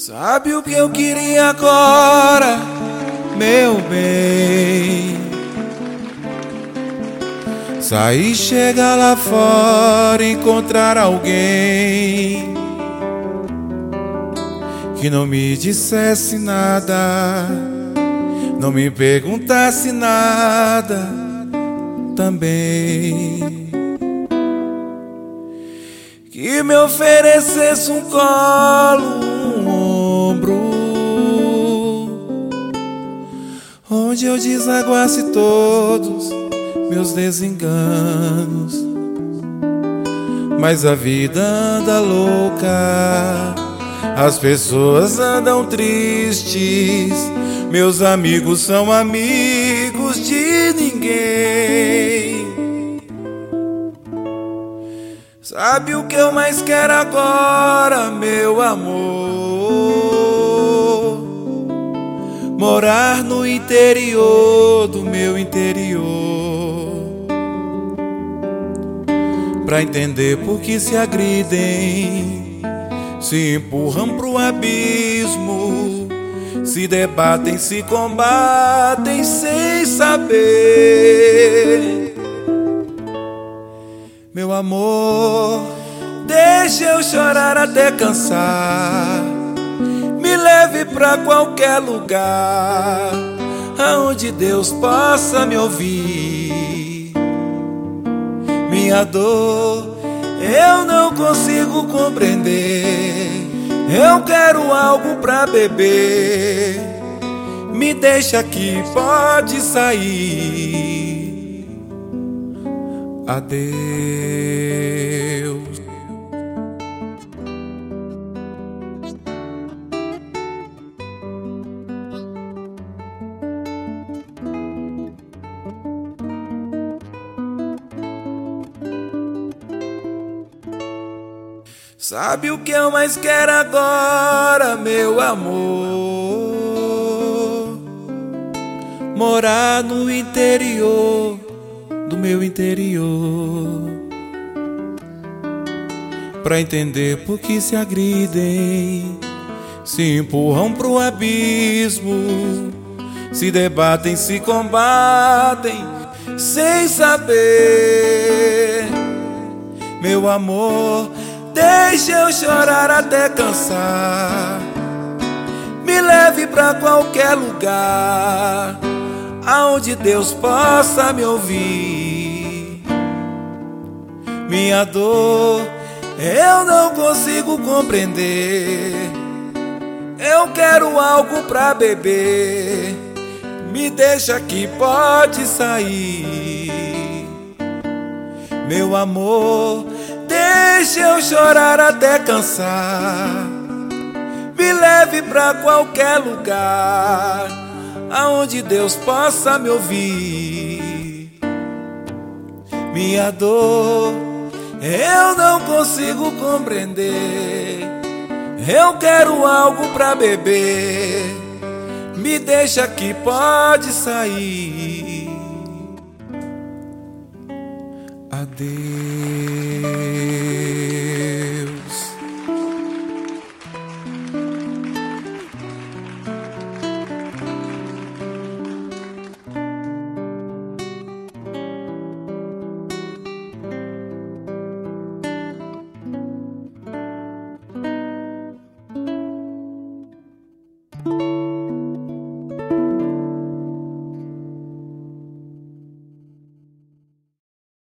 Sabe o que eu queria agora, meu bem? Sair, chegar lá fora, encontrar alguém que não me dissesse nada, não me perguntasse nada também, que me oferecesse um colo, um ombro, onde eu desaguasse todos meus desenganos. Mas a vida anda louca, as pessoas andam tristes, meus amigos são amigos de ninguém. Sabe o que eu mais quero agora, meu amor? Morar no interior do meu interior, pra entender por que se agridem, se empurram pro abismo, se debatem, se combatem sem saber. Meu amor, deixa eu chorar até cansar, me leve pra qualquer lugar aonde Deus possa me ouvir. Minha dor eu não consigo compreender, eu quero algo pra beber, me deixa aqui, pode sair. Adeus. Sabe o que eu mais quero agora, meu amor? Morar no interior do meu interior, pra entender por que se agridem, se empurram pro abismo, se debatem, se combatem sem saber. Meu amor, deixa eu chorar até cansar, me leve pra qualquer lugar aonde Deus possa me ouvir. Minha dor eu não consigo compreender, eu quero algo pra beber, me deixa aqui, pode sair. Meu amor, deixa eu chorar até cansar, me leve pra qualquer lugar aonde Deus possa me ouvir. Minha dor eu não consigo compreender, eu quero algo pra beber, me deixa aqui, pode sair.